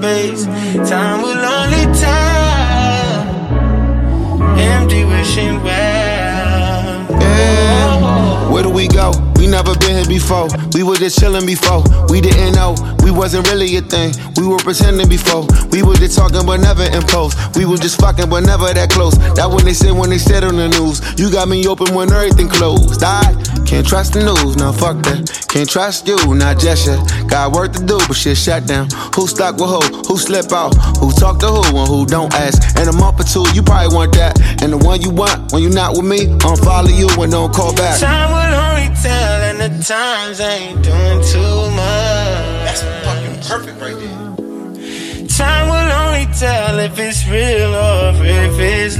space. Time will only tell. Empty wishing well. Yeah. Where do we go? We never been here before. We were just chillin' before. We didn't know we wasn't really a thing. We were pretending before. We were just talking but never in post. We were just fucking but never that close. That when they said on the news. You got me open when everything closed. I can't trust the news, no fuck that. Can't trust you, not just yet. Got work to do, but shit shut down. Who stuck with who? Who slip out? Who talk to who and who don't ask? In a month or two, you probably want that. And the one you want when you not with me, unfollow you and don't call back. Time will only tell, and the times ain't doing too much. That's fucking perfect right there. Time will only tell if it's real or if it's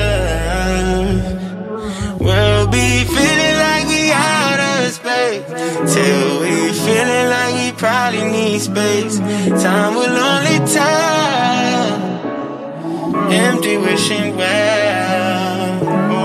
love. We'll be feeling like we out of space till we feeling like we probably need space. Time will only tell. Empty wishing well.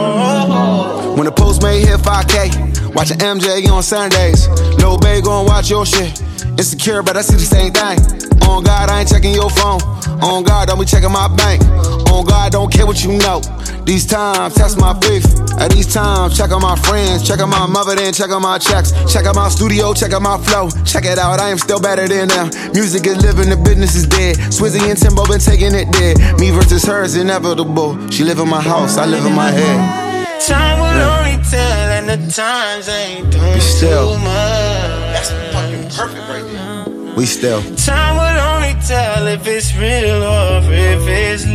Oh. When the Postmate hit 5K, watching MJ on Sundays. Lil Bae gon' watch your shit. Insecure, but I see the same thing. On God, I ain't checking your phone. On God, don't be checking my bank. On God, don't care what you know. These times, test my faith. At these times, check on my friends. Check on my mother, then check on my checks. Check out my studio, check out my flow. Check it out, I am still better than them. Music is living, the business is dead. Swizzy and Timbo been taking it dead. Me versus her is inevitable. She live in my house, I live in my head. Time will only tell, and the times ain't doing too much. That's fucking perfect right there. We still. Time will only tell if it's real or if it's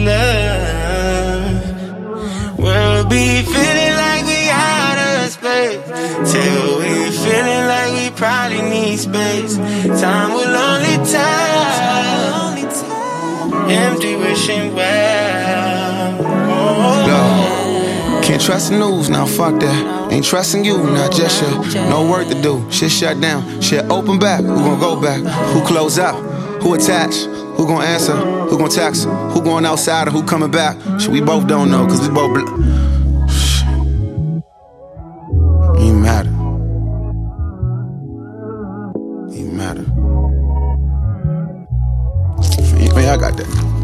love. We'll be feeling like we out of space till we feeling like we probably need space. Time will only tell. Empty wishing well. Can't trust the news, now fuck that. Ain't trusting you, not just yet. No work to do, shit shut down. Shit open back, who gon' go back? Who close out? Who attach? Who gon' answer? Who gon' text? Who going outside and who coming back? Shit, we both don't know, cause we both Ain't matter. Ain't matter. Man, I got that.